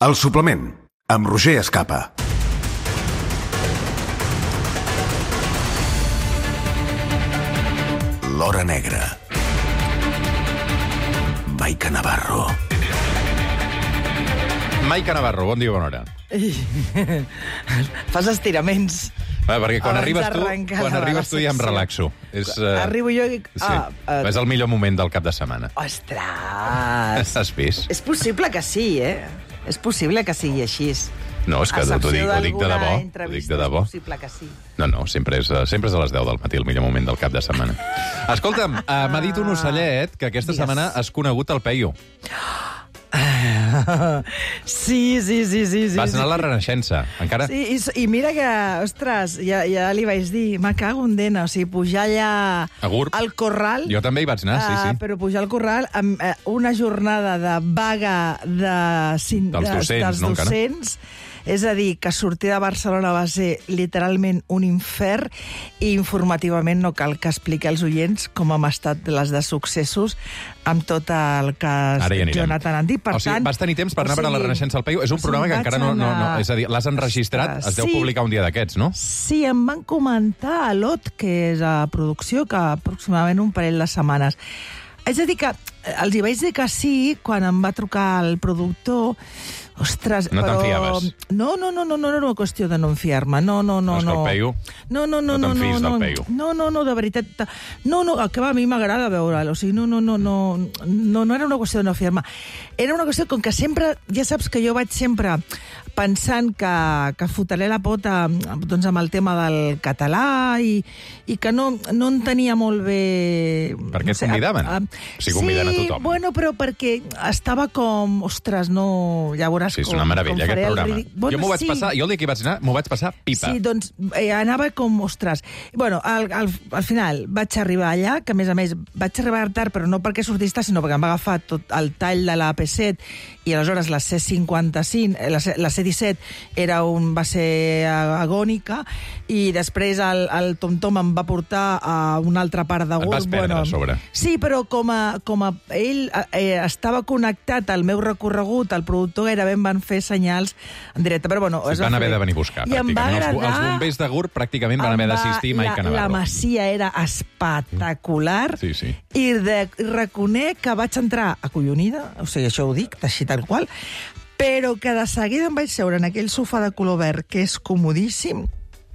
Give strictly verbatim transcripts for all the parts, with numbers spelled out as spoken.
El suplement, amb Roger Escapa. L'Hora Negra. Maica Navarro. Maica Navarro, bon dia, bona hora. Fas estiraments. Va, perquè quan Abans arribes tu, d'arrencar quan la arribes tu ja em secció. relaxo. És, uh... Arribo jo i dic... Sí, Ah, uh... és el millor moment del cap de setmana. Ostres! Has vist? És possible que sí, eh? És possible que sigui així. No, és que A t'ho dic, ho dic de d'alguna debò. Ho dic entrevista de debò. És possible que sí. No, no, sempre és, eh, sempre és a les deu del matí el millor moment del cap de setmana. Escolta'm, uh, m'ha dit un ocellet que aquesta Digues. setmana has conegut el Peyu. Sí, sí, sí, sí. sí Vas anar a la sí. Renaixença, encara? Sí, i, i mira que, ostres, ja, ja li vaig dir, me cago en dena, o sigui, pujar allà A Gurb. al corral... Jo també hi vaig anar, sí, Ah, sí. però pujar al corral amb eh, una jornada de vaga de, cin- Dels de- docents, dels no, encara? docents. És a dir, que sortir de Barcelona va ser literalment un infern i informativament no cal que expliqui als oients com hem estat les de successos amb tot el que Ara hi anirem. Jonathan han dit. Per o sigui, tant, vas tenir temps per o anar a veure la sigui, Renaixença al Peyu. És un o sigui, programa que vaig encara no... no, no anar- és a dir, l'has enregistrat, Ostres, es deu sí. publicar un dia d'aquests, no? Sí, em van comentar a l'Ot, que és a producció, que aproximadament un parell de setmanes. És a dir, que els hi vaig dir que sí quan em va trucar el productor. Ostres, No te'n però... fiaves? No, no, no, no, no era una qüestió de no enfiar-me. No, no, no, No, és que no. el Peyu- No, no, no, no no, te'n no, fiïs del no, Peyu. no, no, no, de veritat. No, no, el que va, a mi m'agrada veure'l. O sigui, no, no, no, no, no, no era una qüestió de no fiar-me. Era una qüestió com que sempre, ja saps que jo vaig sempre pensant que, que fotré la pota doncs, amb el tema del català i, i que no, no en tenia molt bé... Per què et convidaven? A, a, O sigui, conviden a sí, tothom. bueno, però perquè estava com... Ostres, no... Ja veuràs Sí, és com, una meravella, com aquest faré el programa. ridic- Bueno, jo m'ho vaig sí. passar, jo el dia que hi vaig anar, m'ho vaig passar pipa. Sí, doncs eh, anava com, ostres... Bueno, al, al, al final vaig arribar allà, que a més a més vaig arribar tard, però no perquè sortista, sinó perquè em va agafar tot el tall de la A P set i aleshores la C cinquanta-cinc, eh, la, C, la C disset era un, va ser agònica i després el, el TomTom em va portar a una altra part de Et Gurb. vas perdre a sobre. Sí, però com a, com a ell eh, estava connectat al meu recorregut, el productor gairebé em van fer senyals en directe, però bueno... Sí, es va van fer haver bé. de venir a buscar, I em va pràcticament. Els, agradar... els bombers de Gurb pràcticament van haver Em va- d'assistir a Maica la, la Navarro. masia era espectacular. Sí, sí. I, de, i reconec que vaig entrar acollonida, o sigui, això ho dic, així tal qual, però que de seguida em vaig seure en aquell sofà de color verd, que és comodíssim,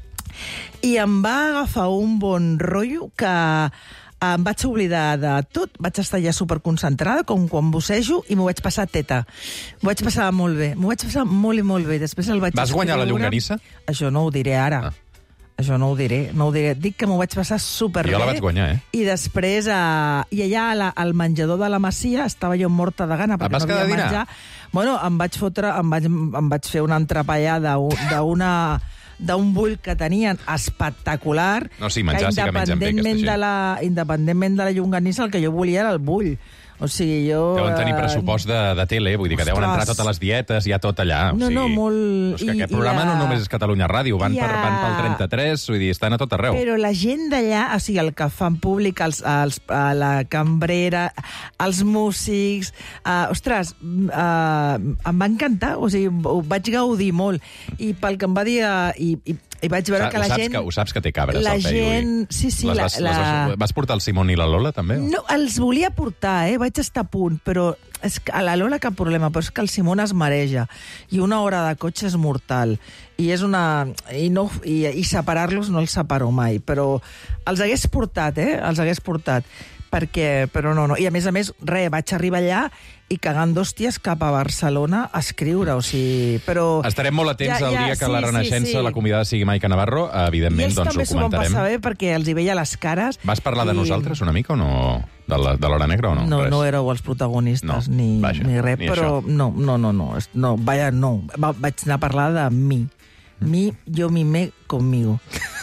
i em va agafar un bon rotllo que em vaig oblidar de tot, vaig estar ja superconcentrada, com quan bussejo, i m'ho vaig passar teta. M'ho vaig passar molt bé, m'ho vaig passar molt i molt bé. Després el vaig Vas guanyar la escriure. llonganissa? Això no ho diré ara. Ah. Això no ho diré, no ho diré. Dic que m'ho vaig passar superbé. Jo la vaig guanyar, eh? I després, eh, i allà a la, al menjador de la Masia estava jo morta de gana perquè vas no quedar havia a dinar? menjar. Bueno, em vaig fotre, em vaig, em vaig fer una entrepallà d'un- d'una d'un bull que tenien espectacular. No, sí, menjar sí que mengen bé, aquesta independentment gent. de la, independentment de la llonganissa, el que jo volia era el bull. O sigui, jo... Deuen tenir eh, pressupost de, de tele, vull dir que deuen entrar Ostres. totes les dietes, hi ha tot allà. O No, sigui, no, molt- És que i- aquest i programa la- no només és Catalunya Ràdio, van, i per, a- van pel trenta-tres, vull dir, estan a tot arreu. Però la gent d'allà, o sigui, el que fan públic, els, els, a la cambrera, els músics... Uh, ostres, uh, em va encantar, o sigui, ho vaig gaudir molt. I pel que em va dir... Uh, i, i, i vaig veure Sa- que la ho saps gent... Que, ho saps que té cabres, la el Peyu. i- gent... Sí, sí, les la... vas, la... Les vas, vas portar el Simón i la Lola, també? o? No, els volia portar, eh? Vaig estar a punt, però és que a la Lola cap problema, però és que el Simón es mareja i una hora de cotxe és mortal i és una... i, no, i, i separar-los no els separo mai, però els hagués portat, eh? Els hagués portat, perquè... però no, no. I a més a més, res, vaig arribar allà i cagant d'hòsties cap a Barcelona a escriure, o sigui... Però... Estarem molt atents Ja, el ja, dia que sí, la sí, Renaixença, sí. la convidada sigui Maica Navarro, I evidentment, ells doncs també ho s'ho van comentarem. passar bé perquè els hi veia les cares. Vas parlar de i- nosaltres una mica o no? De la- de l'Hora Negra o no? No, Res. no éreu els protagonistes, No, ni, vaja, ni res, ni però això. no, no, no, no, es- no, vaya, no. Va, vaig anar a parlar de mi. Mi, yo, mi, me, conmigo.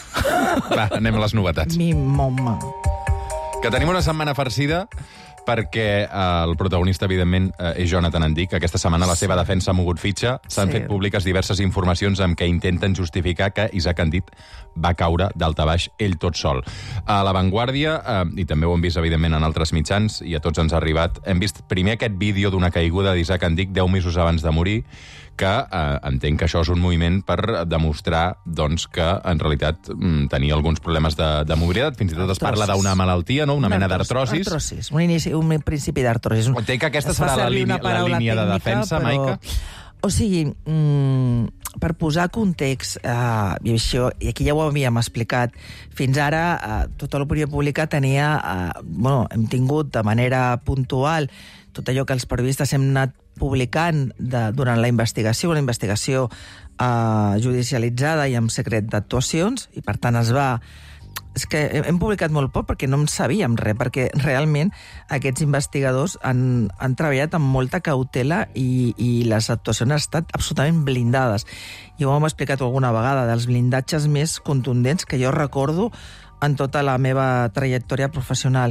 Va, anem a les novetats. Mi, mama. Que tenim una setmana farcida perquè eh, el protagonista, evidentment, eh, és Jonathan Andic. Aquesta setmana la seva defensa ha mogut fitxa. S'han Sí. fet públiques diverses informacions amb què intenten justificar que Isaac Andit va caure d'alt a baix ell tot sol. A La Vanguardia, eh, i també ho hem vist, evidentment, en altres mitjans, i a tots ens ha arribat, hem vist primer aquest vídeo d'una caiguda d'Isaac Andic deu mesos abans de morir, que eh, entenc que això és un moviment per demostrar doncs, que en realitat mm, tenia alguns problemes de, de mobilitat, fins i tot es parla d'una malaltia, no? Una, una mena d'artrosis. Artrosis, un, inici, un principi d'artrosis. Entenc que aquesta serà la línia, la línia de defensa, però... Maica? O sigui, mm, per posar context, eh, i, això, i aquí ja ho havíem explicat, fins ara eh, tota l'opinió pública tenia, eh, bueno, hem tingut de manera puntual tot allò que els periodistes hem anat publicant de, durant la investigació, una investigació eh, judicialitzada i amb secret d'actuacions, i per tant es va... És que hem publicat molt poc perquè no en sabíem res, perquè realment aquests investigadors han, han treballat amb molta cautela i, i les actuacions han estat absolutament blindades. I ho hem explicat alguna vegada, dels blindatges més contundents que jo recordo en tota la meva trajectòria professional.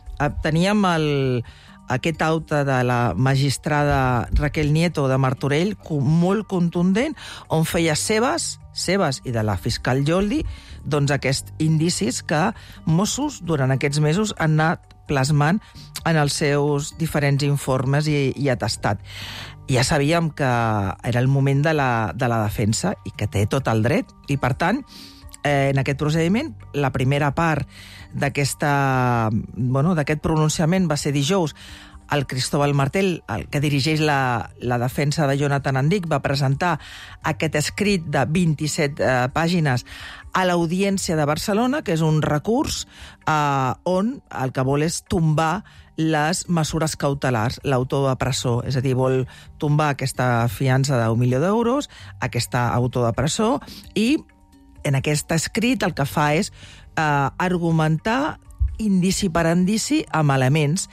Teníem el, aquest auto de la magistrada Raquel Nieto de Martorell, molt contundent, on feia seves, seves i de la fiscal Joldi, doncs aquests indicis que Mossos durant aquests mesos han anat plasmant en els seus diferents informes i, i atestat. Ja sabíem que era el moment de la, de la defensa i que té tot el dret. I, per tant, eh, en aquest procediment, la primera part d'aquesta, bueno, d'aquest pronunciament va ser dijous. El Cristóbal Martel, el que dirigeix la, la defensa de Jonathan Andic, va presentar aquest escrit de vint-i-set eh, pàgines a l'Audiència de Barcelona, que és un recurs eh, on el que vol és tombar les mesures cautelars, l'autor de presó. És a dir, vol tombar aquesta fiança d'un milió d'euros, aquesta autor de presó, i en aquest escrit el que fa és eh, argumentar indici per indici amb elements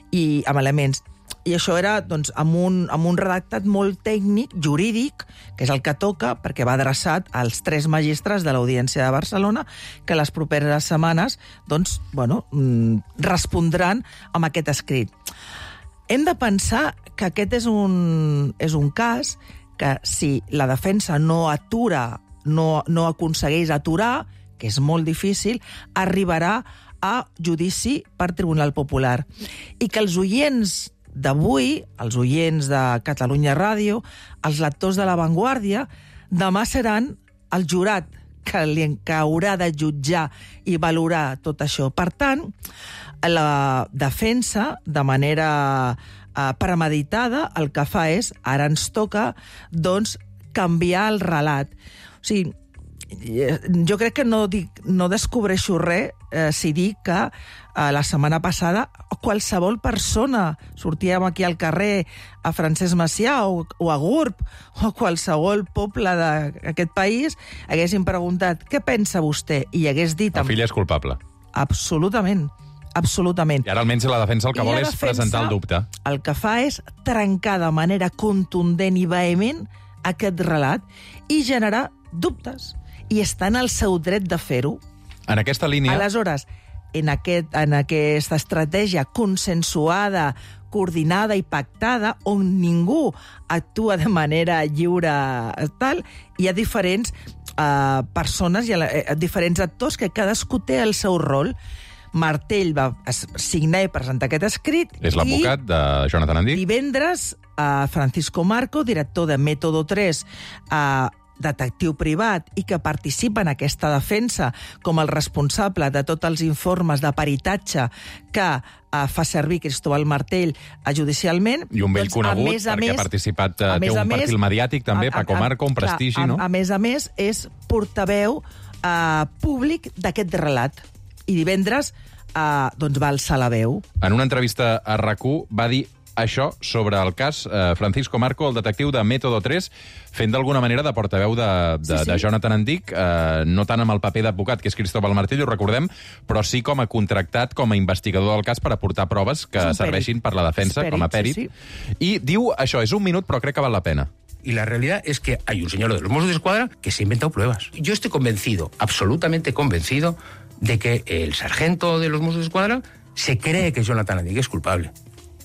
i amb elements. I això era doncs, amb, un, amb un redactat molt tècnic, jurídic, que és el que toca, perquè va adreçat als tres magistrats de l'Audiència de Barcelona, que les properes setmanes doncs, bueno, respondran amb aquest escrit. Hem de pensar que aquest és un, és un cas que si la defensa no atura, no, no aconsegueix aturar, que és molt difícil, arribarà a judici per Tribunal Popular. I que els oients d'avui, els oients de Catalunya Ràdio, els lectors de La Vanguardia, demà seran el jurat que, li, que haurà de jutjar i valorar tot això. Per tant, la defensa, de manera eh, premeditada, el que fa és, ara ens toca, doncs, canviar el relat. O sigui, jo crec que no, dic, no descobreixo res eh, si dic que eh, la setmana passada qualsevol persona, sortíem aquí al carrer a Francesc Macià o, o a Gurb o a qualsevol poble d'aquest país, haguessin preguntat què pensa vostè? I hagués dit... El fill és culpable. Absolutament. Absolutament. I ara almenys la defensa el que I vol és presentar el dubte. El que fa és trencar de manera contundent i vehement aquest relat i generar dubtes. I està en el seu dret de fer-ho. En aquesta línia... Aleshores, en, aquest, en aquesta estratègia consensuada, coordinada i pactada, on ningú actua de manera lliure, tal, hi ha diferents eh, persones, hi ha eh, diferents actors que cadascú té el seu rol. Martell va signar i presentar aquest escrit. És l'advocat de Jonathan Andic. Divendres, eh, Francisco Marco, director de Método tres, eh, detectiu privat i que participa en aquesta defensa com el responsable de tots els informes de peritatge que eh, fa servir Cristóbal Martell eh, judicialment. I un vell doncs, conegut, més, perquè més, ha participat, eh, té un més, perfil mediàtic també, a, a, Paco Marco, un prestigi, clar, no? A, a més a més, és portaveu eh, públic d'aquest relat. I divendres eh, doncs va alçar la veu. En una entrevista a RAC u va dir això sobre el cas eh, Francisco Marco, el detectiu de Método tres, fent d'alguna manera de portaveu de, de, sí, sí. de Jonathan Andic, eh, no tant amb el paper d'advocat, que és Cristóbal Martell, ho recordem, però sí com a contractat, com a investigador del cas per aportar proves que serveixin per la defensa, Perit, com a pèrit. Sí, sí. I diu això, és un minut, però crec que val la pena. Y la realidad es que hay un señor de los Mossos d'Esquadra que se ha inventado pruebas. Yo estoy convencido, absolutamente convencido, de que el sargento de los Mossos d'Esquadra se cree que Jonathan Andic es culpable.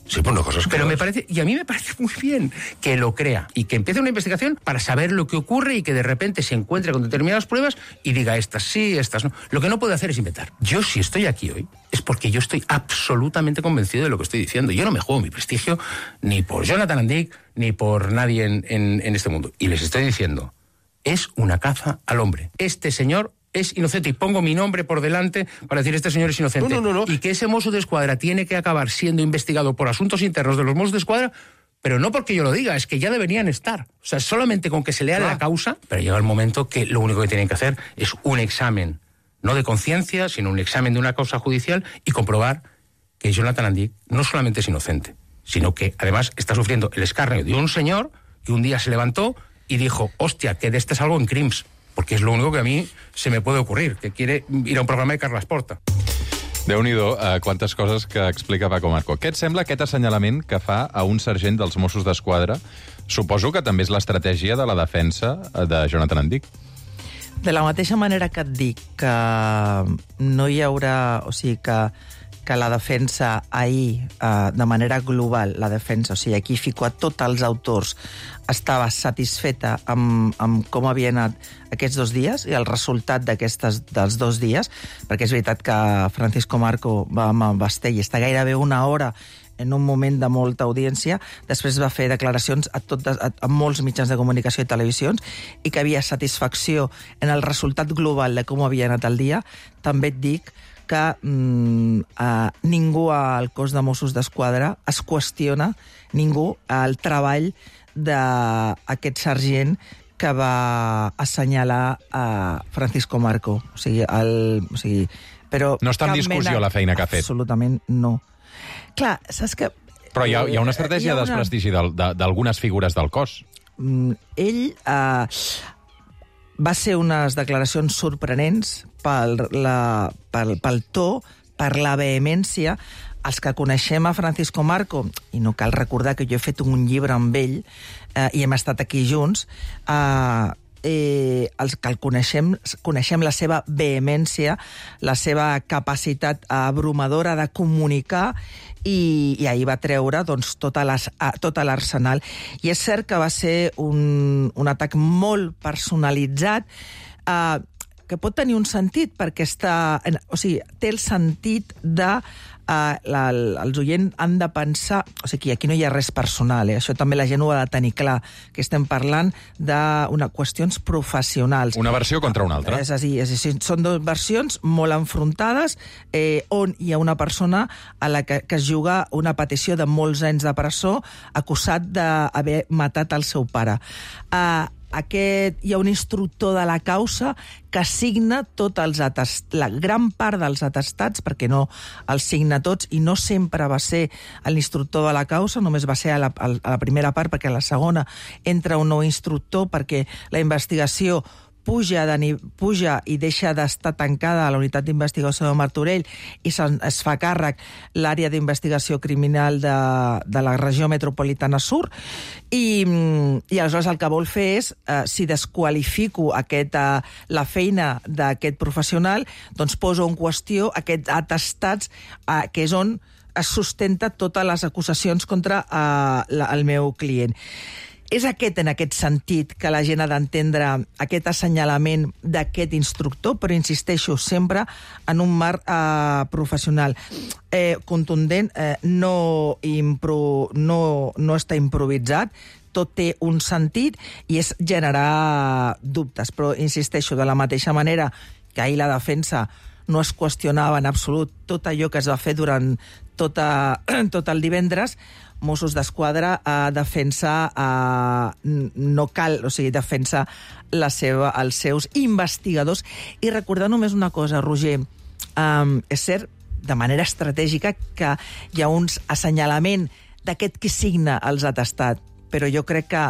Sí, pues no, cosas Pero me parece, y a mí me parece muy bien que lo crea y que empiece una investigación para saber lo que ocurre y que de repente se encuentre con determinadas pruebas y diga estas sí, estas no. Lo que no puede hacer es inventar. Yo, si estoy aquí hoy, es porque yo estoy absolutamente convencido de lo que estoy diciendo. Yo no me juego mi prestigio ni por Jonathan Andic ni por nadie en, en, en este mundo. Y les estoy diciendo, es una caza al hombre. Este señor es inocente, y pongo mi nombre por delante para decir este señor es inocente. No, no, no, no. Y que ese Mosso d'Esquadra tiene que acabar siendo investigado por asuntos internos de los Mossos d'Esquadra, pero no porque yo lo diga, es que ya deberían estar. O sea, solamente con que se lea Ah. la causa, pero llega el momento que lo único que tienen que hacer es un examen, no de conciencia, sino un examen de una causa judicial y comprobar que Jonathan Andic no solamente es inocente, sino que además está sufriendo el escarnio de un señor que un día se levantó y dijo, hostia, que de este salgo en Crims. Porque es lo único que a mi se me puede ocurrir, que quiere ir a un programa de Carles Porta. Déu-n'hi-do, uh, quantes coses que explica Paco Marco. Què et sembla aquest assenyalament que fa a un sergent dels Mossos d'Esquadra? Suposo que també és l'estratègia de la defensa de Jonathan Andic. De la mateixa manera que et dic que no hi haurà... O sigui, que, que la defensa ahir, eh, de manera global, la defensa, o sigui, aquí fico a tots els autors, estava satisfeta amb, amb com havien anat aquests dos dies i el resultat d'aquestes dels dos dies, perquè és veritat que Francisco Marco va amb Basté i està gairebé una hora en un moment de molta audiència, després va fer declaracions a, tot, a, a molts mitjans de comunicació i televisions i que havia satisfacció en el resultat global de com havia anat el dia. També et dic que mm, eh, ningú al cos de Mossos d'Esquadra es qüestiona, ningú, el treball d'aquest sergent que va assenyalar a Francisco Marco. O sigui, el, o sigui, però No està en discussió la feina que ha fet. Absolutament no. Clar, saps que... Però hi ha, hi ha una estratègia Hi ha de una- desprestigi del- de- d'algunes figures del cos. Mm, ell eh, va ser unes declaracions sorprenents pel, la, pel, pel to, per la vehemència. Els que coneixem a Francisco Marco, i no cal recordar que jo he fet un llibre amb ell eh, i hem estat aquí junts, eh, eh, els que el coneixem, coneixem la seva vehemència, la seva capacitat abrumadora de comunicar, i, i ahir va treure doncs, tota les, a, tot l'arsenal. I és cert que va ser un, un atac molt personalitzat, eh, que pot tenir un sentit, perquè està, o sigui, té el sentit de... Uh, la, els oients han de pensar... O sigui, aquí no hi ha res personal, eh? Això també la gent ho ha de tenir clar, que estem parlant d'una qüestions professionals. Una versió contra una altra. És a dir, és a dir, són dues versions molt enfrontades, eh, on hi ha una persona a la que, que es juga una petició de molts anys de presó acusat d'haver matat el seu pare. Uh, aquest, hi ha un instructor de la causa que signa tots els atestats, la gran part dels atestats, perquè no els signa tots, i no sempre va ser l'instructor de la causa, només va ser a la, a la primera part, perquè a la segona entra un nou instructor, perquè la investigació puja, de, puja i deixa d'estar tancada a la unitat d'investigació de Martorell i es fa càrrec l'àrea d'investigació criminal de, de la regió metropolitana sur, i, i aleshores el que vol fer és, eh, si desqualifico aquest, eh, la feina d'aquest professional, doncs poso en qüestió aquests atestats, eh, que és on es sustenta totes les acusacions contra eh, la, el meu client. És aquest, en aquest sentit, que la gent ha d'entendre aquest assenyalament d'aquest instructor, però insisteixo sempre en un marc eh, professional. Eh, contundent, eh, no, impro, no, no està improvisat, tot té un sentit i és generar dubtes. Però insisteixo, de la mateixa manera que ahir la defensa no es qüestionava en absolut tot allò que es va fer durant tota, tot el divendres, Mossos d'Esquadra a defensa, a, no cal, o sigui, defensa la seva, els seus investigadors. I recordar només una cosa, Roger, um, és cert, de manera estratègica, que hi ha uns assenyalament d'aquest qui signa els atestats, però jo crec que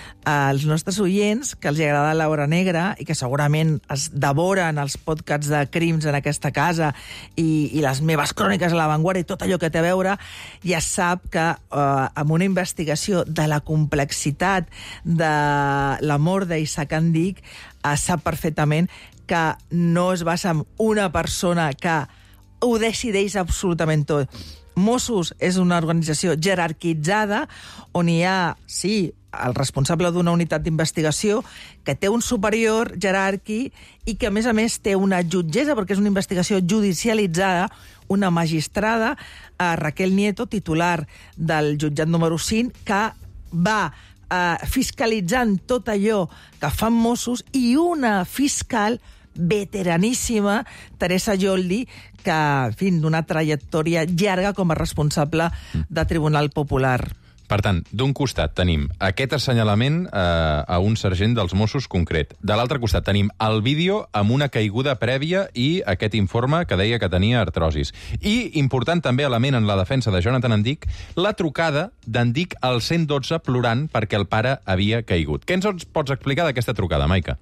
als nostres oients, que els agrada l'Hora Negra i que segurament es devoren els podcasts de crims en aquesta casa i, i les meves cròniques a l'avantguarda i tot allò que té a veure, ja sap que eh, amb una investigació de la complexitat de la mort d'Isaac Andic, eh, sap perfectament que no es basa en una persona que ho decideix absolutament tot. Mossos és una organització jerarquitzada on hi ha, sí, el responsable d'una unitat d'investigació que té un superior jeràrquic i que, a més a més, té una jutgessa, perquè és una investigació judicialitzada, una magistrada, eh, Raquel Nieto, titular del jutjat número cinc, que va eh, fiscalitzant tot allò que fan Mossos, i una fiscal veteraníssima, Teresa Joldi, que, en fi, d'una trajectòria llarga com a responsable de Tribunal Popular. Per tant, d'un costat tenim aquest assenyalament eh, a un sergent dels Mossos concret. De l'altre costat tenim el vídeo amb una caiguda prèvia i aquest informe que deia que tenia artrosis. I, important també element en la defensa de Jonathan Endic, la trucada d'Endic al cent dotze plorant perquè el pare havia caigut. Què ens pots explicar d'aquesta trucada, Maica?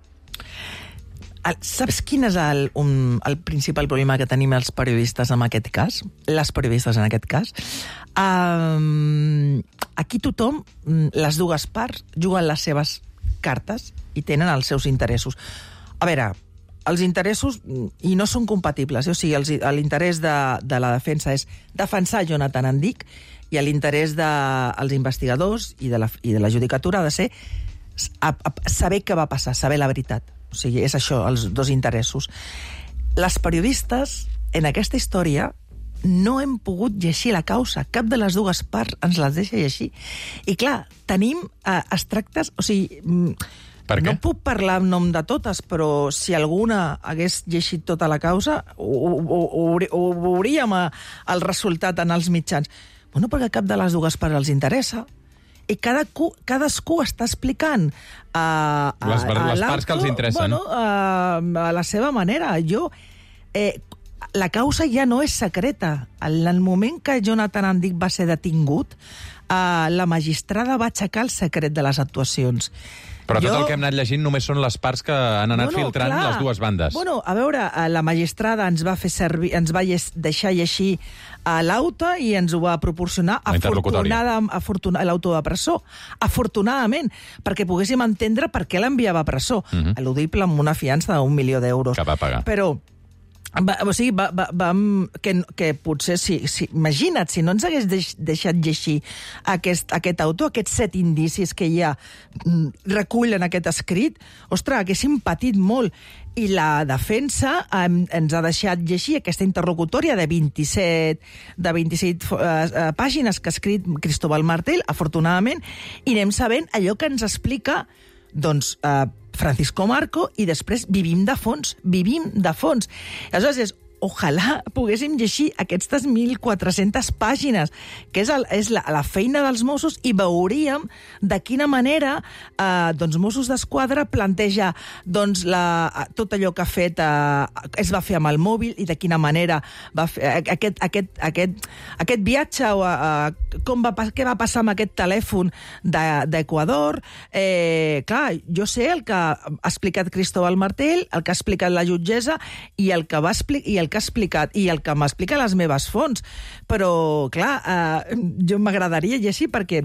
El, saps quin és el, un, el principal problema que tenim els periodistes en aquest cas? Les periodistes en aquest cas? Um, aquí tothom, les dues parts, juguen les seves cartes i tenen els seus interessos. A veure, els interessos i no són compatibles. O sigui, l'interès de, de la defensa és defensar Jonathan Endic i l'interès dels de, investigadors i de, la, i de la judicatura ha de ser a, a, saber què va passar, saber la veritat. O sigui, és això, els dos interessos. Les periodistes, en aquesta història, no hem pogut llegir la causa. Cap de les dues parts ens les deixa llegir. I clar, tenim eh, extractes... O sigui, per què? No puc parlar en nom de totes, però si alguna hagués llegit tota la causa, ho, ho, ho, ho veuríem el resultat en els mitjans. Bueno, perquè cap de les dues parts els interessa. I cada, cadascú està explicant a, a, les, a les parts que els interessen. Bueno, a, a la seva manera. Jo, eh, la causa ja no és secreta. En el moment que Jonathan Endic va ser detingut, eh, la magistrada va aixecar el secret de les actuacions. Però tot jo... el que hem anat llegint només són les parts que han anat bueno, filtrant clar. les dues bandes. Bueno, a veure, la magistrada ens va fer servir, ens va deixar llegir a l'auto i ens ho va proporcionar afortunada, afortunada, l'auto de presó. Afortunadament, perquè poguéssim entendre per què l'enviava a presó. Uh-huh. Eludible amb una fiança d'un milió d'euros. Que va pagar. Però... Va, o sigui, va, va, va, que, que potser, si, si, imagina't, si no ens hagués deix, deixat llegir aquest, aquest autor, aquests set indicis que ja recull en aquest escrit, ostres, haguéssim patit molt. I la defensa eh, ens ha deixat llegir aquesta interlocutòria de vint-i-set, de vint-i-set eh, pàgines que ha escrit Cristóbal Martel, afortunadament, i anem sabent allò que ens explica, doncs, eh, Francisco Marco, i després vivim de fons, vivim de fons. Aleshores, és, ojalà poguéssim llegir aquestes mil quatre-centes pàgines, que és, el, és la, la feina dels Mossos, i veuríem de quina manera eh, doncs Mossos d'Esquadra planteja doncs, la, tot allò que ha fet eh, es va fer amb el mòbil i de quina manera va fer aquest, aquest, aquest, aquest viatge o eh, com va, què va passar amb aquest telèfon d'Equador. Eh, clar, jo sé el que ha explicat Cristóbal Martel, el que ha explicat la jutgessa i el que va explicar i el que ha explicat i el que m'explica les meves fonts. Però, clar, eh, jo m'agradaria llegir perquè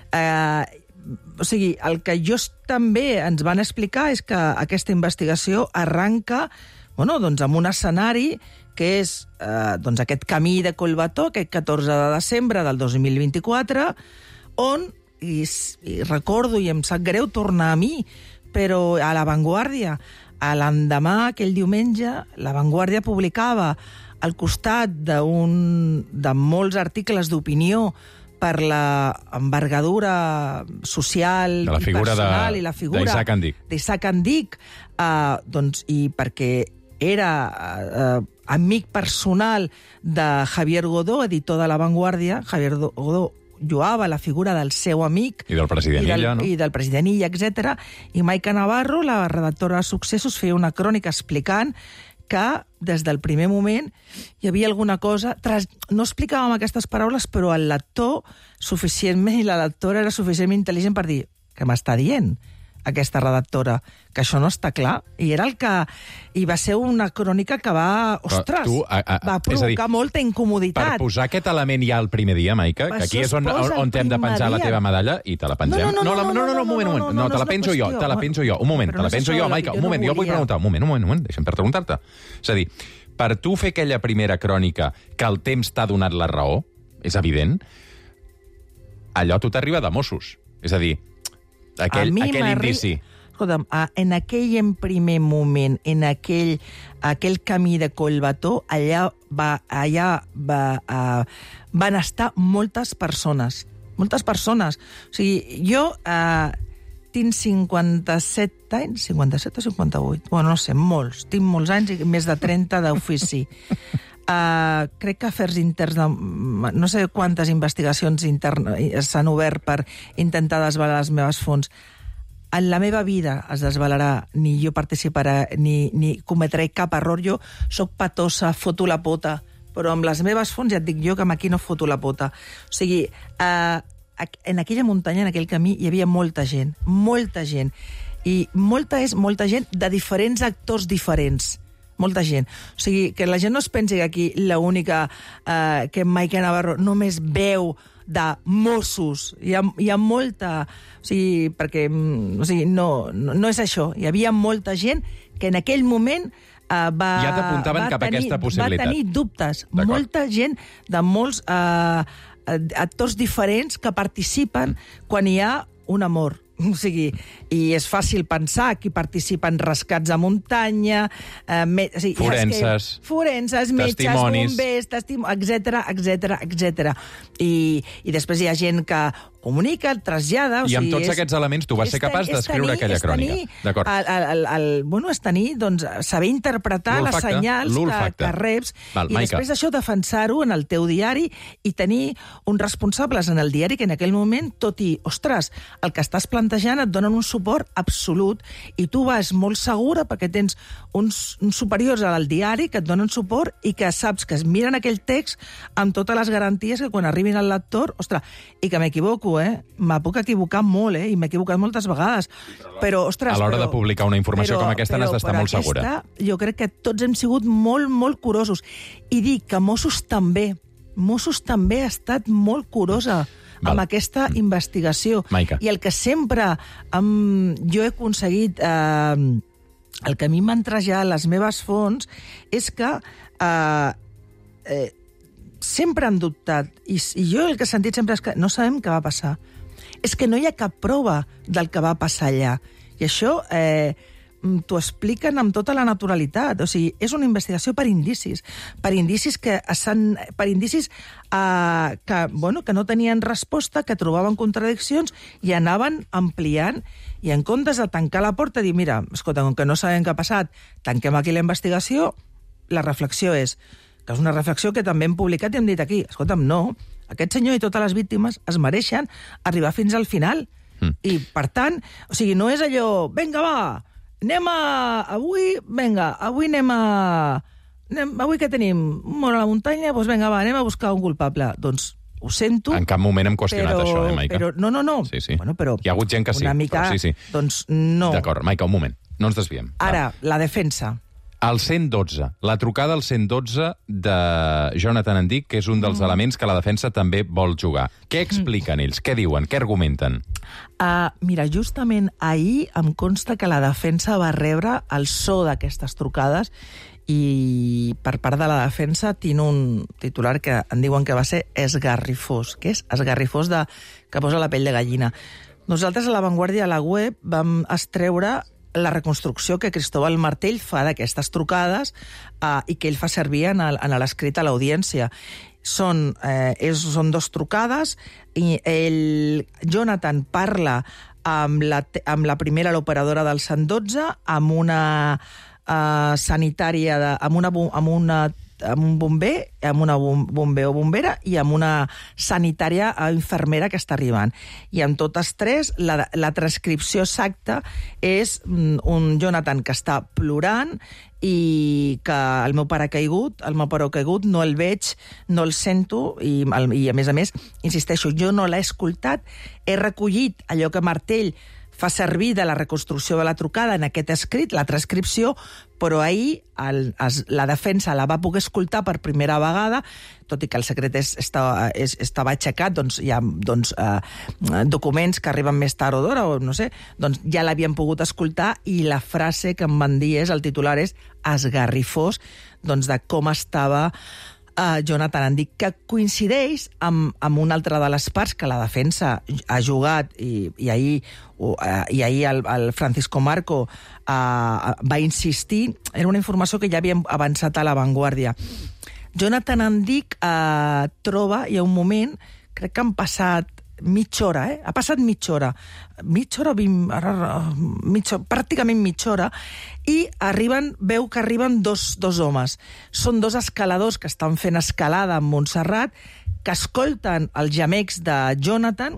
eh, o sigui, el que jo també ens van explicar és que aquesta investigació arranca bueno, doncs amb un escenari que és eh, doncs aquest camí de Collbató, aquest catorze de desembre del dos mil vint-i-quatre, on, i, i recordo i em sap greu tornar a mi, però a La Vanguardia, a l'endemà, aquell diumenge, La Vanguardia publicava al costat d'un de molts articles d'opinió per la envergadura social de la i figura personal de, i la figura d'Isaac Endic. d'Isaac Endic, eh, doncs, i perquè era eh, amic personal de Javier Godó, editor de La Vanguardia. Javier Godó lloava la figura del seu amic i del president i del, Illa, no? i del president Illa, etcètera. I Maica Navarro, la redactora de Successos, feia una crònica explicant que des del primer moment hi havia alguna cosa... Tras, no explicàvem aquestes paraules, però el lector suficientment, i la lectora era suficientment intel·ligent per dir què m'està dient aquesta redactora, que això no està clar. I era el que... I va ser una crònica que va... Ostres, tu, a, a, va provocar dir, molta incomoditat. Per posar aquest element ja el primer dia, Maica, que aquí és on, on t'hem de penjar la teva medalla, i te la pengem. No, no, no, no, no, no, no, un moment, un moment. No, te la penjo jo, te la penjo jo. Un moment, te la penjo jo, Maica. Un moment, jo vull preguntar. Un moment, un moment, un moment. Deixa'm per preguntar-te. És a dir, per tu fer aquella primera crònica que el temps t'ha donat la raó, és evident, allò a tu t'arriba de Mossos. És a dir, aquell, aquell indici. Escolta'm, en aquell en primer moment, en aquell, aquell camí de Collbató, allà, va, allà va, uh, van estar moltes persones. Moltes persones. O sigui, jo uh, tinc cinquanta-set anys, cinquanta-set o cinquanta-vuit? Bueno, no sé, molts. Tinc molts anys i més de trenta d'ofici. Uh, crec que afers interns de, no sé quantes investigacions internes s'han obert per intentar desvelar les meves fonts. En la meva vida es desvelarà, ni jo participaré, ni, ni cometré cap error. Jo soc patosa, foto la pota, però amb les meves fonts ja et dic jo que aquí no foto la pota. O sigui, uh, en aquella muntanya, en aquell camí, hi havia molta gent, molta gent. I molta és molta gent de diferents actors diferents. Molta gent. O sigui, que la gent no es pensi que aquí l'única eh, que Maica Navarro només veu de Mossos. Hi ha, hi ha molta... O sigui, perquè o sigui, no, no, no és això. Hi havia molta gent que en aquell moment eh, va, ja t'apuntaven cap a tenir, aquesta possibilitat. Va tenir dubtes. Molta gent de molts eh, actors diferents que participen quan hi ha un amor. O sigui, i és fàcil pensar qui participa en rescats a muntanya, eh, me, o sigui, forenses, que, forenses, metges, bombers, testimonis, etcètera, etcètera, etcètera. I, I després hi ha gent que comunica, trasllada... O I amb sigui, tots és, aquests elements tu vas ser capaç d'escriure aquella crònica. D'acord. El, el, el, bueno, és tenir, doncs, saber interpretar les senyals que, que reps Val, i Maica. Després d'això defensar-ho en el teu diari i tenir uns responsables en el diari que en aquell moment, tot i, ostres, el que estàs plantejant et donen un suport absolut i tu vas molt segura perquè tens uns, uns superiors al diari que et donen suport i que saps que es miren aquell text amb totes les garanties que quan arribin al lector, ostres, i que m'equivoco, eh? Me puc equivocar molt, eh? I m'he equivocat moltes vegades. Però, ostres... A l'hora però, de publicar una informació però, com aquesta n'has d'estar molt aquesta, segura. Jo crec que tots hem sigut molt, molt curosos. I dic que Mossos també. Mossos també ha estat molt curosa Val. amb aquesta investigació. Maica. I el que sempre um, jo he aconseguit... Eh, el que a mi m'han traslladat les meves fonts és que... Eh, eh, sempre han dubtat, i, i jo el que he sentit sempre és que no sabem què va passar. És que no hi ha cap prova del que va passar allà. I això eh, t'ho expliquen amb tota la naturalitat. O sigui, és una investigació per indicis. Per indicis que, estan, per indicis, eh, que, bueno, que no tenien resposta, que trobaven contradiccions i anaven ampliant. I en comptes de tancar la porta i dir, mira, escolta, com que no sabem què ha passat, tanquem aquí la investigació, la reflexió és... que és una reflexió que també hem publicat i hem dit aquí, escolta'm, no, aquest senyor i totes les víctimes es mereixen arribar fins al final. Mm. I, per tant, o sigui, no és allò, vinga, va, anem a... Avui, vinga, avui anem a... Anem, avui que tenim? Un mort a la muntanya? Doncs vinga, va, anem a buscar un culpable. Doncs ho sento... En cap moment hem qüestionat però, això, eh, Maica? Però, no, no, no. Sí, sí. Bueno, però hi ha hagut gent que sí. Una mica, sí, sí. doncs no. D'acord, Maica, un moment, no ens desviem. Ara, va. La defensa. El cent dotze, la trucada al cent dotze de Jonathan Endic, que és un dels mm. elements que la defensa també vol jugar. Què expliquen ells? Què diuen? Què argumenten? Uh, mira, justament ahir em consta que la defensa va rebre el so d'aquestes trucades i per part de la defensa tinc un titular que en diuen que va ser esgarrifós, que és esgarrifós de, que posa la pell de gallina. Nosaltres a La Vanguardia, a la web, vam extreure la reconstrucció que Cristóbal Martell fa d'aquestes trucades eh, i que ell fa servir en l'escrit a l'audiència. Són, eh, és, són dos trucades i el Jonathan parla amb la, amb la primera, l'operadora del cent dotze, amb una eh, sanitària, de, amb, una, amb una amb un bomber, amb una bomber o bombera i amb una sanitària o infermera que està arribant. I amb totes tres, la, la transcripció exacta és un Jonathan que està plorant i que el meu pare ha caigut, el meu pare ha caigut, no el veig, no el sento, i, i a més a més, insisteixo, jo no l'he escoltat, he recollit allò que Martell fa servir de la reconstrucció de la trucada en aquest escrit, la transcripció, però ahir el, es, la defensa la va poder escoltar per primera vegada, tot i que el secret és, estava, és, estava aixecat, doncs hi ha doncs, eh, documents que arriben més tard o d'hora, o no sé, doncs ja l'havien pogut escoltar i la frase que em van dir és, el titular és esgarrifós, doncs de com estava uh, Jonathan Andic, que coincideix amb, amb una altra de les parts que la defensa ha jugat i, i ahir, uh, i ahir el, el Francisco Marco uh, va insistir. Era una informació que ja havíem avançat a La Vanguardia. Jonathan Andic uh, troba, hi ha un moment, crec que han passat mitja hora, eh? Ha passat mitja hora. Mitja hora, vint, ara, mitja, pràcticament mitja hora, i arriben, veu que arriben dos, dos homes. Són dos escaladors que estan fent escalada a Montserrat, que escolten els gemecs de Jonathan.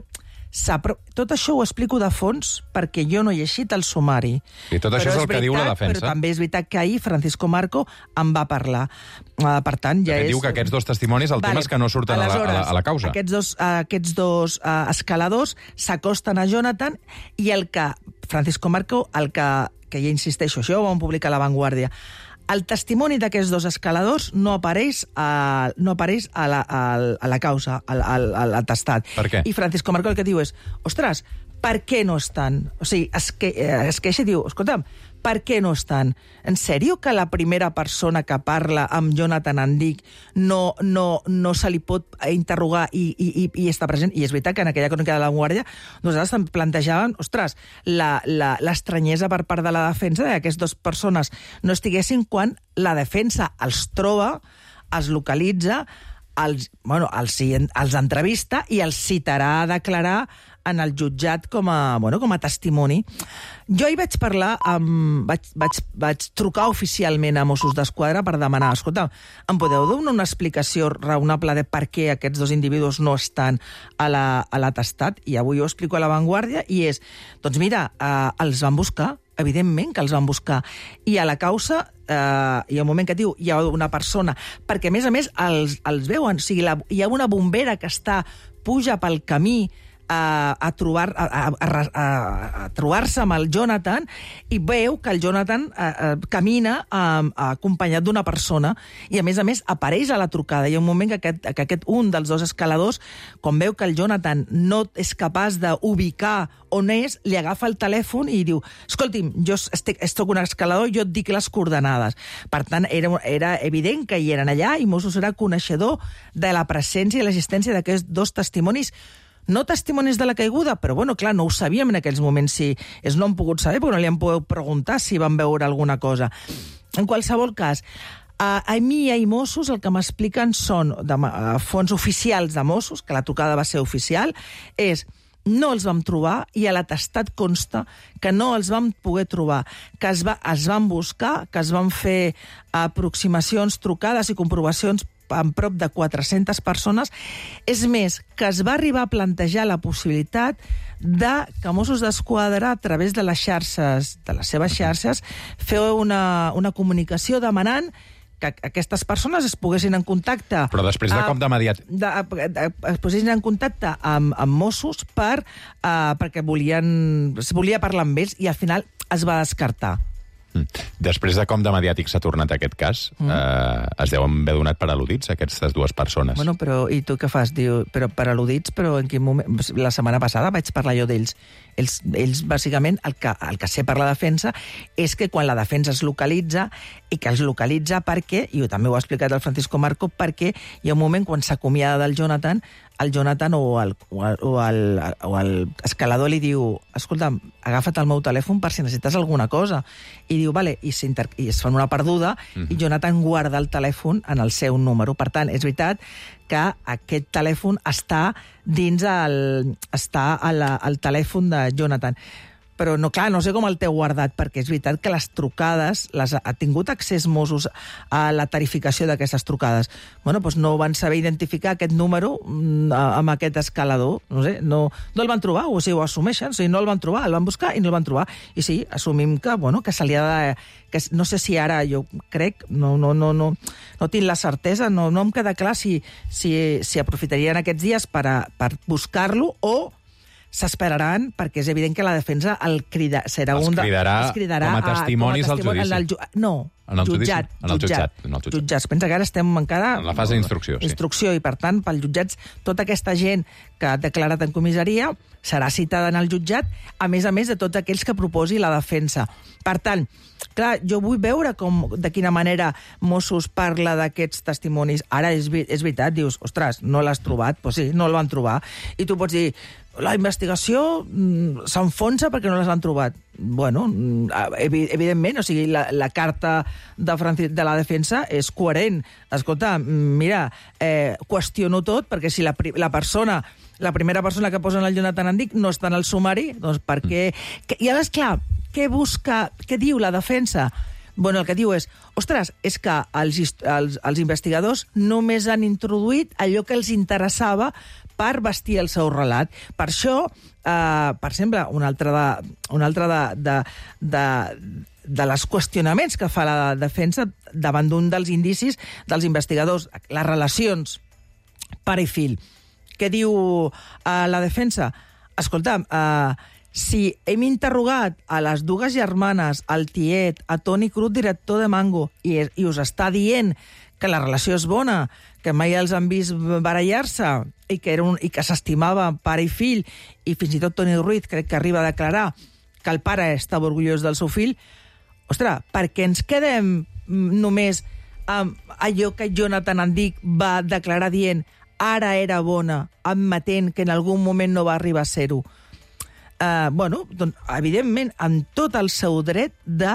Tot això ho explico de fons perquè jo no he llegit el sumari. I tot això és el que diu la defensa. Però també és veritat que ahir Francisco Marco en va parlar. Uh, per tant, ja és... diu que aquests dos testimonis, el vale. tema és que no surten a la, a, la, a la causa. Aquests dos, uh, aquests dos uh, escaladors s'acosten a Jonathan i el que Francisco Marco, el que, que ja insisteixo, això ho vam publicar a La Vanguardia, el testimoni d'aquests dos escaladors no apareix a, no apareix a, la, a, a la causa, a, a, a l'atestat. Per què? I Francisco Marco el que diu és, ostres, per què no estan? O sigui, es, que, es queixa i diu, escolta'm, per què no estan? En sèrio que la primera persona que parla amb Jonathan Andic no, no, no se li pot interrogar i, i, i, i està present? I és veritat que en aquella crònica de La Vanguardia nosaltres plantejàvem, ostres, l'estranyesa per part de la defensa que aquestes dues persones no estiguessin quan la defensa els troba, els localitza, els, bueno, els, els entrevista i els citarà a declarar en el jutjat com a, bueno, com a testimoni. Jo hi vaig parlar amb... Vaig, vaig, vaig trucar oficialment a Mossos d'Esquadra per demanar, escolta, em podeu donar una explicació raonable de per què aquests dos individus no estan a l'atestat? I avui ho explico a La Vanguardia i és, doncs mira, eh, els van buscar, evidentment que els van buscar. I a la causa eh, hi ha un moment que diu hi ha una persona, perquè a més a més els, els veuen, o sigui, la, hi ha una bombera que està, puja pel camí a, a, trobar, a, a, a, a trobar-se amb el Jonathan i veu que el Jonathan a, a, camina a, a, acompanyat d'una persona i a més a més apareix a la trucada. Hi ha un moment que aquest, que aquest un dels dos escaladors, quan veu que el Jonathan no és capaç d'ubicar on és, li agafa el telèfon i diu, escolti'm, jo estic, estic un escalador, jo et dic les coordenades. Per tant, era, era evident que hi eren allà i Mossos era coneixedor de la presència i l'existència d'aquests dos testimonis, no testimonis de la caiguda, però, bueno, clar, no ho sabíem en aquells moments, si és no han pogut saber, però no li han pogut preguntar si van veure alguna cosa. En qualsevol cas, a, a mi i a Mossos el que m'expliquen són de, a, fons oficials de Mossos, que la trucada va ser oficial, és no els vam trobar i a l'atestat consta que no els vam poder trobar, que es, va, es van buscar, que es van fer aproximacions, trucades i comprovacions amb prop de quatre-centes persones. És més, que es va arribar a plantejar la possibilitat de que Mossos d'Esquadra, a través de les xarxes, de les seves xarxes, feu una, una comunicació demanant que aquestes persones es poguessin en contacte... Però després de com de mediat... De, de, de, es posessin en contacte amb, amb Mossos per, uh, perquè volien, es volia parlar amb ells i al final es va descartar. Mm. Després de com de mediàtic s'ha tornat aquest cas, mm. eh, es deuen haver donat per al·ludits aquestes dues persones. Bueno, però i tu què fas? Diu, però per al·ludits, però en quin moment... La setmana passada vaig parlar jo d'ells. Ells, ells bàsicament, el que, el que sé per la defensa és que quan la defensa es localitza, i que es localitza perquè, i també ho ha explicat el Francisco Marco, perquè hi ha un moment quan s'acomiada del Jonathan, el Jonathan o el, o, el, o, el, o el escalador li diu, escolta'm, agafa't el meu telèfon per si necessites alguna cosa. I diu, vale, i, i es fan una perduda, mm-hmm. i Jonathan guarda el telèfon en el seu número. Per tant, és veritat que aquest telèfon està dins el, està al, al telèfon de Jonathan. Però, no, clar, no sé com el té guardat, perquè és veritat que les trucades, les, ha tingut accés Mossos a la tarificació d'aquestes trucades. Bueno, doncs no van saber identificar aquest número amb aquest escalador. No sé, no, no el van trobar, o sigui, ho assumeixen, o sigui, no el van trobar, el van buscar i no el van trobar. I sí, assumim que, bueno, que se li ha de... Que no sé si ara, jo crec, no, no, no, no, no tinc la certesa, no, no em queda clar si, si, si aprofitarien aquests dies per, a, per buscar-lo o s'esperaran, perquè és evident que la defensa el crida, serà els un de, cridarà, els cridarà com a testimonis a, com a al judici. Al, no, En el judici? jutjat. En el jutjat. jutjat. En el jutjat. Jutjats. Pensa que ara estem encara... En la fase d'instrucció, sí. Instrucció, i per tant, pels jutjats, tota aquesta gent que ha declarat en comissaria serà citada en el jutjat, a més a més de tots aquells que proposi la defensa. Per tant, clar, jo vull veure com, de quina manera Mossos parla d'aquests testimonis. Ara és, és veritat, dius, ostres, no l'has trobat? Doncs sí, no el van trobar. I tu pots dir, la investigació mm, s'enfonsa perquè no les han trobat. Bueno, evi evidentment, o sigui, la, la carta de, Francis, de la defensa és coherent. Escolta, mira, eh, qüestiono tot, perquè si la, la persona, la primera persona que posa en el Jonathan Andic no està en el sumari, doncs per què... Que, I llavors, clar, què busca, què diu la defensa? Bueno, el que diu és, ostres, és que els, els, els investigadors només han introduït allò que els interessava per vestir el seu relat. Per això, eh, per exemple, un altre de, un altre de, de, de, de les qüestionaments que fa la defensa davant d'un dels indicis dels investigadors, les relacions pare i fill. Què diu eh, la defensa? Escolta, eh, si hem interrogat a les dues germanes, al tiet, a Toni Cruz, director de Mango, i, i us està dient que la relació és bona, que mai els han vist barallar-se i que, era un, i que s'estimava pare i fill, i fins i tot Toni Ruiz crec que arriba a declarar que el pare estava orgullós del seu fill, ostres, per què ens quedem només amb allò que Jonathan Andic va declarar dient ara era bona, admetent que en algun moment no va arribar a ser-ho? Uh, bueno, doncs, evidentment, amb tot el seu dret de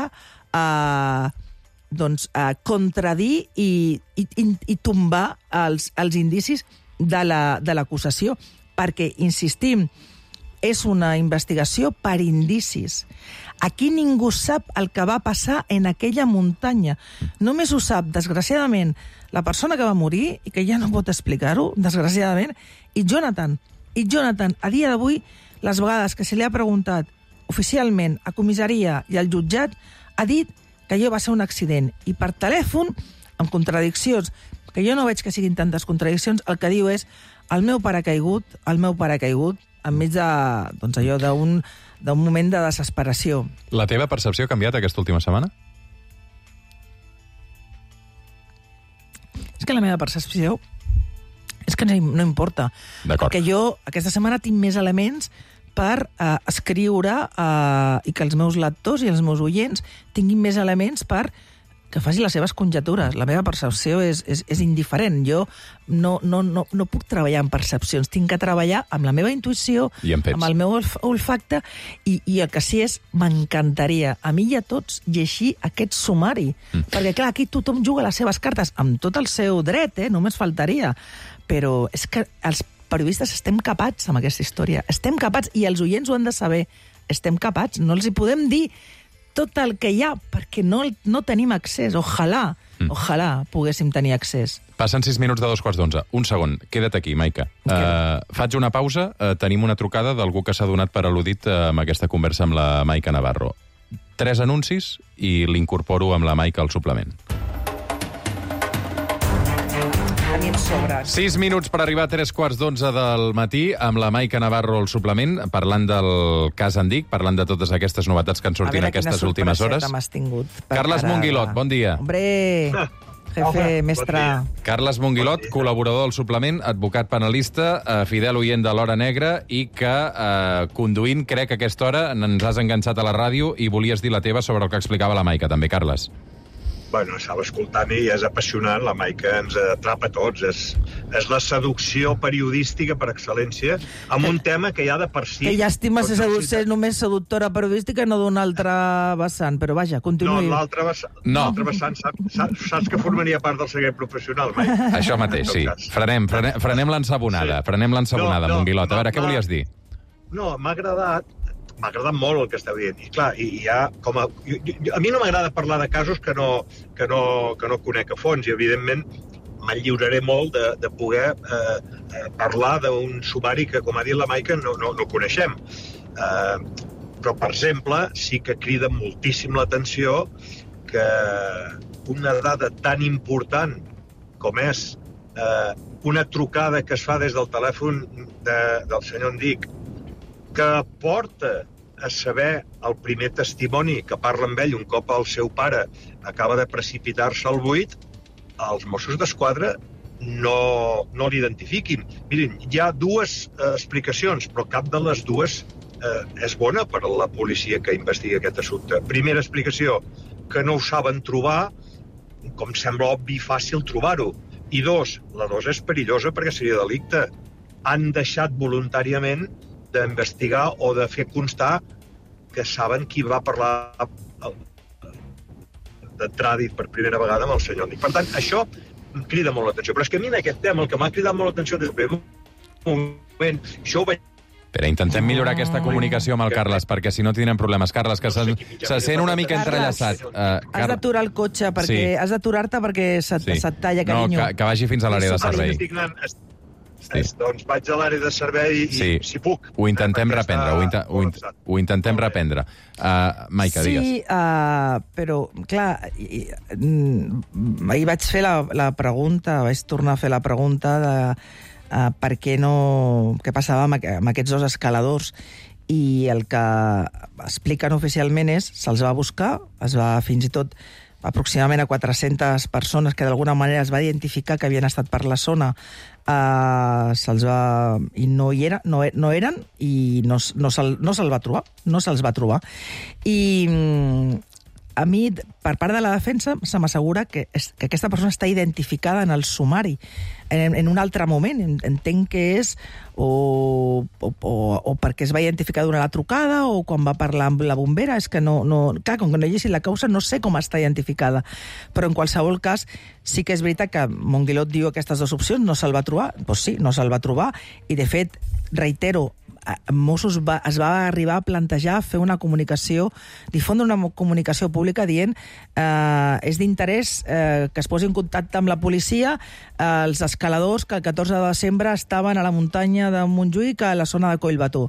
uh, doncs, uh, contradir i, i, i tombar els, els indicis de l'acusació, la, perquè, insistim, és una investigació per indicis. Aquí ningú sap el que va passar en aquella muntanya. Només ho sap, desgraciadament, la persona que va morir, i que ja no pot explicar-ho, desgraciadament, i Jonathan. I Jonathan, a dia d'avui, les vegades que se li ha preguntat oficialment a comissaria i al jutjat, ha dit que allò va ser un accident. I per telèfon, amb contradiccions, que jo no veig que siguin tantes contradiccions, el que diu és el meu pare ha caigut, el meu pare ha caigut, enmig de, doncs allò d'un d'un moment de desesperació. La teva percepció ha canviat aquesta última setmana? És que la meva percepció és que no, no importa. Perquè jo aquesta setmana tinc més elements per eh, escriure eh, i que els meus lectors i els meus oients tinguin més elements per que faci les seves conjectures. La meva percepció és, és, és indiferent. Jo no, no, no, no puc treballar amb percepcions. Tinc que treballar amb la meva intuïció, amb el meu olfacte, i, i el que sí és, m'encantaria, a mi i a tots, llegir aquest sumari. Mm. Perquè, clar, aquí tothom juga les seves cartes, amb tot el seu dret, eh? Només faltaria. Però és que els periodistes estem capats amb aquesta història. Estem capats, i els oients ho han de saber. Estem capats, no els hi podem dir tot el que hi ha, perquè no, no tenim accés. Ojalà, mm. ojalà poguéssim tenir accés. Passen sis minuts de dos quarts d'onze. Un segon, queda't aquí, Maica. Okay. Uh, faig una pausa, uh, tenim una trucada d'algú que s'ha donat per al·ludit uh, amb aquesta conversa amb la Maica Navarro. Tres anuncis i l'incorporo amb la Maica al suplement. Sis minuts per arribar a tres quarts d'onze del matí amb la Maica Navarro al suplement, parlant del cas Andic, parlant de totes aquestes novetats que han sortit aquestes últimes hores. Carles Monguilot, bon dia. Hombre, jefe, mestre. Carles Monguilot, col·laborador del suplement, advocat penalista, eh, fidel oient de l'Hora Negra, i que, eh, conduint, crec que a aquesta hora ens has enganxat a la ràdio i volies dir la teva sobre el que explicava la Maica, també, Carles. Bueno, estava escoltant i és apassionant, la Maica ens atrapa a tots, és, és la seducció periodística per excel·lència, amb un tema que hi ha de per si... Que llàstima ser, sedu ser només seductora periodística i no d'un altre vessant, però vaja, continuï. No, l'altre vessant, no. vessant saps, saps, saps que formaria part del segell professional, Maica? Això mateix, sí. Frenem, frenem, frenem l'ensabonada, sí. frenem l'ensabonada, no, no, Monguilot. A veure, no, què volies dir? No, m'ha agradat, m'ha agradat molt el que esteu dient. I clar, i, i ha, com a, jo, jo, a mi no m'agrada parlar de casos que no, que no, que no conec a fons, i evidentment m'enlliuraré molt de, de poder eh, eh, parlar d'un sumari que, com ha dit la Maica, no, no, no coneixem. Eh, però, per exemple, sí que crida moltíssim l'atenció que una dada tan important com és eh, una trucada que es fa des del telèfon de, del senyor Andic, que porta a saber el primer testimoni que parla amb ell un cop el seu pare acaba de precipitar-se al buit, els Mossos d'Esquadra no, no l'identifiquin. Mirin, hi ha dues eh, explicacions, però cap de les dues eh, és bona per a la policia que investiga aquest assumpte. Primera explicació, que no ho saben trobar, com sembla obvi i fàcil trobar-ho. I dos, la dos és perillosa perquè seria delicte. Han deixat voluntàriament d'investigar o de fer constar que saben qui va parlar d'entrada i per primera vegada amb el senyor Andic. Per tant, això em crida molt l'atenció. Però és que a mi en aquest tema el que m'ha cridat molt l'atenció des del moment, això ho vaig... Espera, intentem millorar aquesta comunicació amb el Carles, perquè si no tindrem problemes. Carles, que se, se sent una mica entrellaçat. Uh, Has d'aturar el cotxe, perquè Sí. has d'aturar-te perquè se't, Sí. se't talla, No, carinyo. que, que vagi fins a l'àrea de servei. Estic anant, es, Sí. es, doncs vaig a l'àrea de servei i, Sí. si puc. Ho intentem Perquè reprendre, està ho, inte, ho, in- col·lapsat. ho intentem Molt bé. reprendre. Uh, Maica, digues. Sí, uh, però, clar, i, mm, ahir vaig fer la, la pregunta, vaig tornar a fer la pregunta de uh, per què no... què passava amb, aqu amb aquests dos escaladors, i el que expliquen oficialment és se'ls va buscar, es va fins i tot aproximadament a quatre-centes persones que d'alguna manera es va identificar que havien estat per la zona, uh, se'ls va... i no hi era, no, no eren, i no, no se'l no se'l va trobar, no se'ls va trobar. I mm, a mi, per part de la defensa, se m'assegura que, és, que aquesta persona està identificada en el sumari, en, en un altre moment. Entenc que és o, o, o, o perquè es va identificar durant la trucada o quan va parlar amb la bombera. És que no... no clar, com que no he llegit la causa, no sé com està identificada. Però en qualsevol cas, sí que és veritat que Monguilot diu aquestes dues opcions, no se'l va trobar. Doncs sí, no se'l va trobar. I, de fet, reitero, Mossos va, es va arribar a plantejar fer una comunicació, difondre una comunicació pública dient eh, és d'interès eh, que es posi en contacte amb la policia eh, els escaladors que el catorze de desembre estaven a la muntanya de Montjuïc a la zona de Collbató.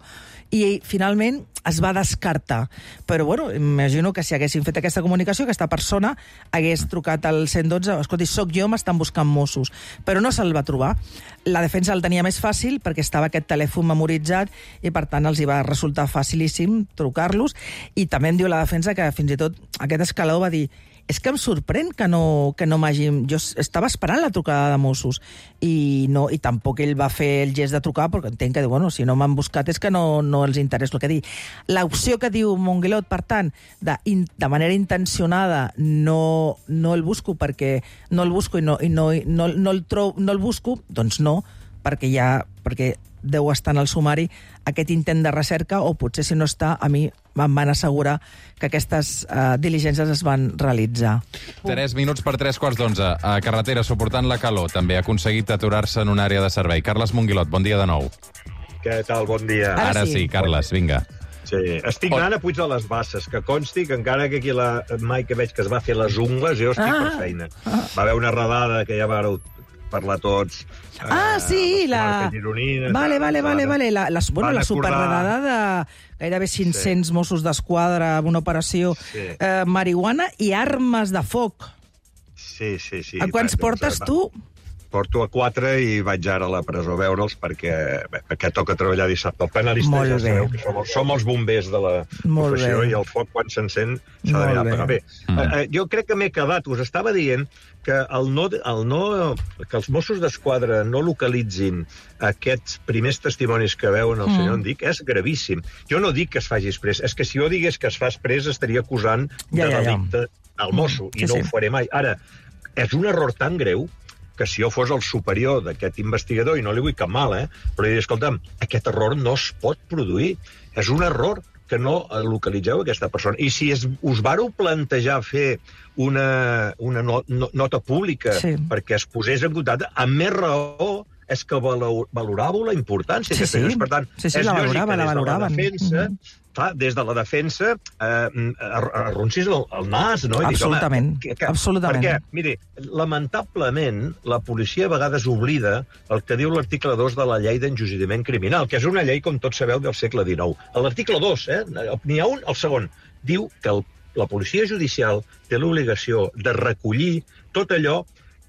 I finalment es va descartar. Però, bueno, imagino que si haguessin fet aquesta comunicació, aquesta persona hagués trucat al cent dotze, escolti, soc jo, m'estan buscant Mossos. Però no se'l va trobar. La defensa el tenia més fàcil perquè estava aquest telèfon memoritzat i, per tant, els hi va resultar facilíssim trucar-los. I també em diu la defensa que fins i tot aquest escalador va dir és que em sorprèn que no, que no m'hagi... Jo estava esperant la trucada de Mossos i, no, i tampoc ell va fer el gest de trucar perquè entenc que, bueno, si no m'han buscat és que no, no els interessa el que dic. L'opció que diu Monguilot, per tant, de, de manera intencionada no, no el busco perquè no el busco i no, i no, no, no, el, trobo, no el busco, doncs no, perquè ja... perquè deu estar en el sumari aquest intent de recerca, o potser si no està, a mi em van assegurar que aquestes uh, diligències es van realitzar. Tres minuts per tres quarts d'onze. A carretera, suportant la calor, també ha aconseguit aturar-se en una àrea de servei. Carles Monguilot, bon dia de nou. Què tal? Bon dia. Ara Ara sí. sí, Carles, vinga. Sí, estic anant a Puig de les Basses, que consti que encara que aquí la Maica veig que es va fer les ungles, jo estic Ah. per feina. Va haver una redada que ja vareu parlar tots. Ah, eh, sí, les la... comarques gironines, Vale, tal, vale, tal. vale, vale. La, la, bueno, Van la acordar- superredada de gairebé cinc-cents sí. Mossos d'Esquadra amb una operació Sí. eh, marihuana i armes de foc. Sí, sí, sí. A quants Va, portes va. tu? Porto a quatre i vaig ara a la presó a veure'ls perquè, bé, perquè toca treballar dissabte. El penalista Molt ja bé. sabeu que som, els- som els bombers de la Molt professió bé. i el foc quan s'encén s'ha Molt de mirar. bé. Però bé, Mm. eh, eh, jo crec que m'he quedat. Us estava dient que el no, el no, que els Mossos d'Esquadra no localitzin aquests primers testimonis que veuen el Mm. senyor Andic és gravíssim. Jo no dic que es faci exprés, és que si jo digués que es fa exprés estaria acusant Ja, de ja, ja. delicte al mosso, Mm, i sí, no sí. ho faré mai. Ara, és un error tan greu que si jo fos el superior d'aquest investigador, i no li vull cap mal, eh, però li diria, escolta'm, aquest error no es pot produir. És un error que no localitzeu aquesta persona. I si es, us vareu plantejar fer una, una no, no, nota pública Sí. perquè es posés en contacte, amb més raó és que valor, valoràveu la importància Sí, que sí. tens. Per tant, Sí, sí, és la lògic valorava, que la des de valoraven. la defensa, Mhm. clar, des de la defensa eh, arronsis el, el nas, no? I dius, home, Absolutament, que- que- absolutament. Perquè, miri, lamentablement, la policia a vegades oblida el que diu l'article dos de la llei d'enjudiciament criminal, que és una llei, com tots sabeu, del segle dinou. A l'article dos, eh, n'hi ha un, el segon, diu que el, la policia judicial té l'obligació de recollir tot allò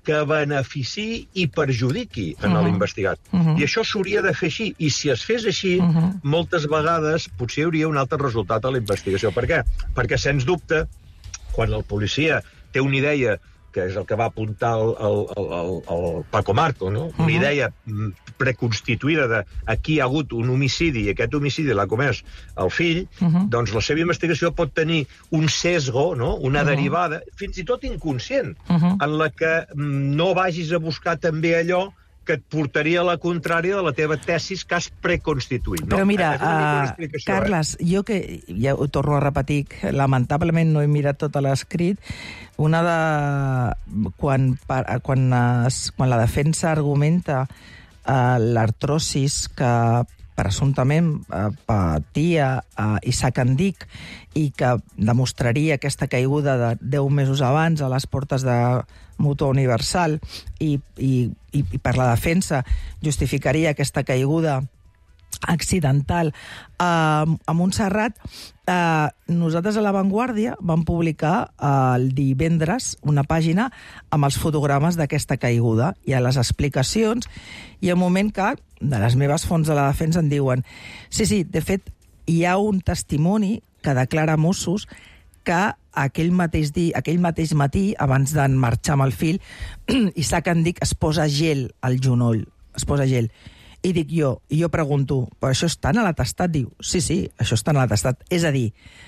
que beneficiï i perjudiqui en Uh-huh. l'investigat. Uh-huh. I això s'hauria de fer així. I si es fes així, Uh-huh. moltes vegades potser hi hauria un altre resultat a la investigació. Per què? Perquè, sens dubte, quan el policia té una idea, que és el que va apuntar el, el, el, el Paco Marco, no? Una Uh-huh. idea preconstituïda de aquí hi ha hagut un homicidi i aquest homicidi l'ha comès el fill, Uh-huh. doncs la seva investigació pot tenir un sesgo, no? Una Uh-huh. derivada, fins i tot inconscient, Uh-huh. en la que mm, no vagis a buscar també allò que et portaria a la contrària de la teva tesis que has preconstituït. No? Però mira, És una mica una uh, explicació, Carles, eh? jo que ja ho torno a repetir, que lamentablement no he mirat tot l'escrit, una de... Quan, quan, es, quan la defensa argumenta uh, l'artrosis que presumptament uh, patia uh, Isaac Andic i que demostraria aquesta caiguda de deu mesos abans a les portes de Mutua Universal i, i, i, i per la defensa justificaria aquesta caiguda accidental a, a Montserrat, eh, nosaltres a La Vanguardia vam publicar eh, el divendres una pàgina amb els fotogrames d'aquesta caiguda i a les explicacions, i al moment que de les meves fonts de la defensa em diuen sí, sí, de fet hi ha un testimoni que declara a Mossos que aquell mateix, di, aquell mateix matí, abans de marxar amb el fill, Isaac Andic es posa gel al genoll, es posa gel. I dic jo, i jo pregunto, però això està en l'atestat? Diu, sí, sí, això està en l'atestat. És a dir,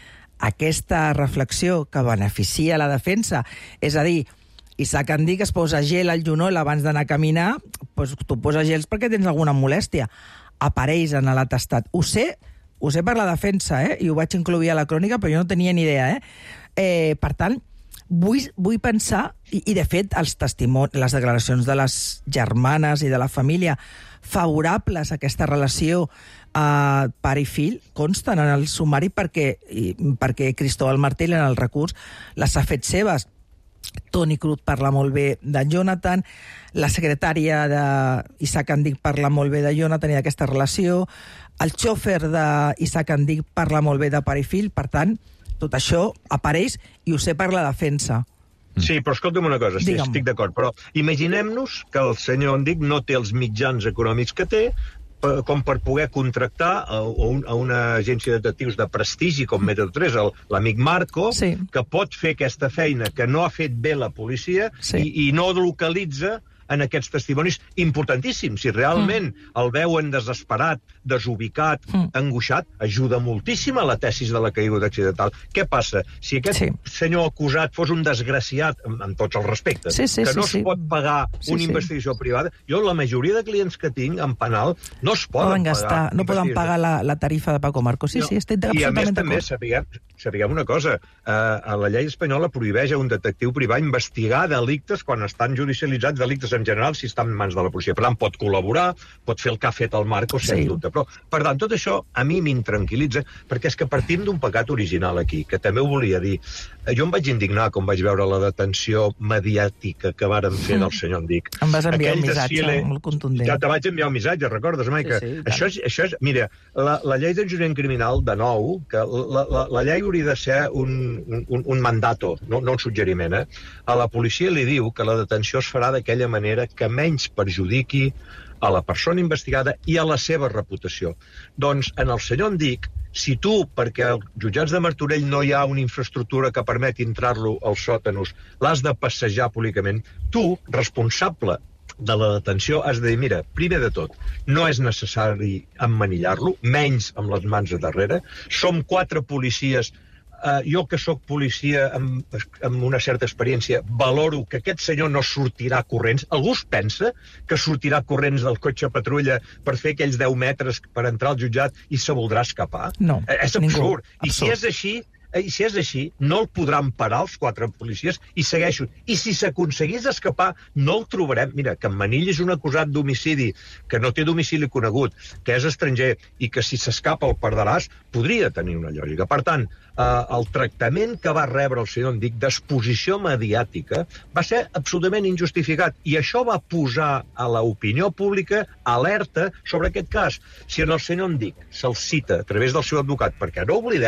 aquesta reflexió que beneficia la defensa, és a dir, Isaac Andic es posa gel al genoll abans d'anar a caminar, doncs tu poses gels perquè tens alguna molèstia. Apareix en l'atestat. Ho sé, ho sé per la defensa, eh? I ho vaig incloure a la crònica, però jo no tenia ni idea, eh? eh per tant, vull, vull pensar, i, i de fet els testimon les declaracions de les germanes i de la família favorables a aquesta relació eh, pare i fill consten en el sumari perquè, i, perquè Cristóbal Martell en el recurs les ha fet seves. Toni Cruz parla molt bé de Jonathan, la secretària d'Isaac Andic parla molt bé de Jonathan i d'aquesta relació, el xòfer d'Isaac Andic parla molt bé de pare i fill, per tant, tot això apareix i ho sé per la defensa. Sí, però escolta'm una cosa, sí, Digue'm. estic d'acord, però imaginem-nos que el senyor Andic no té els mitjans econòmics que té per, com per poder contractar a, a, un, a una agència de detectius de prestigi com Método tres, l'amic Marco, Sí. que pot fer aquesta feina que no ha fet bé la policia Sí. i, i no localitza en aquests testimonis importantíssims. Si realment mm. el veuen desesperat, desubicat, Mm. angoixat, ajuda moltíssim a la tesis de la caiguda accidental. Què passa? Si aquest Sí. senyor acusat fos un desgraciat, amb, amb tots els respectes, Sí, sí, que sí, no sí. es pot pagar Sí, una sí. investigació privada, jo la majoria de clients que tinc en penal no es poden, Poden gastar, pagar. no poden investigació. pagar la, la tarifa de Paco Marco. Sí, No. sí, estic I a més absolutament també d'acord. sapiguem, sapiguem una cosa, eh, a la llei espanyola prohibeix a un detectiu privat investigar delictes quan estan judicialitzats, delictes en general, si estan en mans de la policia. Per tant, pot col·laborar, pot fer el que ha fet el Marco, sens Sí. dubte. Però, per tant, tot això a mi m'intranquil·litza, perquè és que partim d'un pecat original aquí, que també ho volia dir. Eh, Jo em vaig indignar quan vaig veure la detenció mediàtica que varen fer del senyor Andic. Em vas enviar Aquell un missatge desfile- molt contundent. Ja te vaig enviar un missatge, recordes, Maica? Sí, sí, i tant. això, és, això és... Mira, la, la llei d'enjudiciament criminal, de nou, que la, la, la llei hauria de ser un, un, un mandato, no, no un suggeriment, eh? A la policia li diu que la detenció es farà d'aquella manera que menys perjudiqui a la persona investigada i a la seva reputació. Doncs, en el senyor Andic, si tu, perquè als jutjats de Martorell no hi ha una infraestructura que permeti entrar-lo als sòtanos, l'has de passejar públicament, tu, responsable de la detenció, has de dir, mira, primer de tot, no és necessari emmanillar-lo, menys amb les mans a darrere. Som quatre policies. Uh, jo, que sóc policia amb, amb una certa experiència, valoro que aquest senyor no sortirà corrents. Algú es pensa que sortirà corrents del cotxe patrulla per fer aquells deu metres per entrar al jutjat i se voldrà escapar? No, Eh, És ningú. absurd. I si Absurd. és així, i si és així, no el podran parar els quatre policies i segueixo. I si s'aconseguís escapar, no el trobarem. Mira, que en Manilla és un acusat d'homicidi, que no té domicili conegut, que és estranger i que si s'escapa el perdràs, podria tenir una lògica. Per tant, eh, el tractament que va rebre el senyor Andic d'exposició mediàtica va ser absolutament injustificat i això va posar a l'opinió pública alerta sobre aquest cas. Si en el senyor Andic se'l cita a través del seu advocat, perquè no oblidem que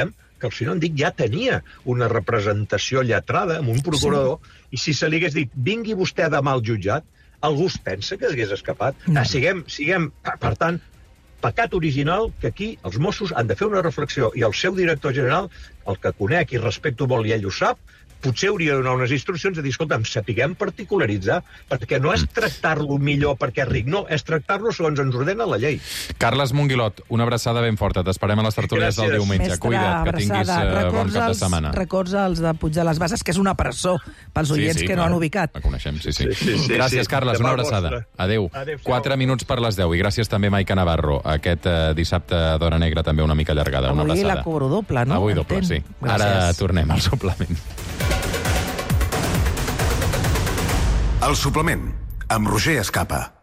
que el senyor Andic ja tenia una representació lletrada amb un procurador, sí. I si se li hagués dit, vingui vostè demà al jutjat, algú es pensa que s'hagués escapat. No. Ah, siguem, siguem, per tant, pecat original que aquí els Mossos han de fer una reflexió i el seu director general, el que conec i respecto molt i ell ho sap, potser hauria de donar unes instruccions de dir, escolta'm, sapiguem particularitzar, perquè no és tractar-lo millor perquè és ric, no, és tractar-lo segons ens ordena la llei. Carles Monguilot, una abraçada ben forta. T'esperem a les tertúlies del diumenge. Mestre, Cuida't, que tinguis uh, bon cap de setmana. Records als de Puig de les Basses, que és una presó pels oients sí, sí, que no clar, han ubicat. La coneixem, sí, sí. sí, sí, sí gràcies, sí. Carles, Demà una abraçada. Vostre. Adéu. Adéu. Quatre minuts per les deu. I gràcies també, Maica Navarro. Aquest uh, dissabte d'Hora Negra també una mica allargada. Una Avui abraçada. la cobro doble, no? Avui doble, sí. Gràcies. Ara tornem al suplement. El suplement, amb Roger Escapa.